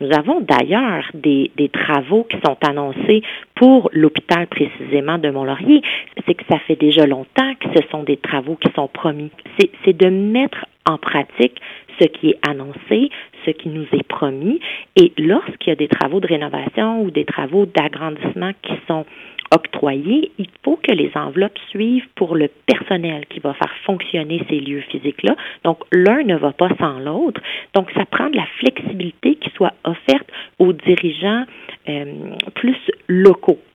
Nous avons d'ailleurs des travaux qui sont annoncés pour l'hôpital précisément de Mont-Laurier. C'est que ça fait déjà longtemps que ce sont des travaux qui sont promis. C'est de mettre en pratique ce qui est annoncé, ce qui nous est promis. Et lorsqu'il y a des travaux de rénovation ou des travaux d'agrandissement qui sont octroyés, il faut que les enveloppes suivent pour le personnel qui va faire fonctionner ces lieux physiques-là. Donc, l'un ne va pas sans l'autre. Donc, ça prend de la flexibilité qui soit offerte aux dirigeants plus locaux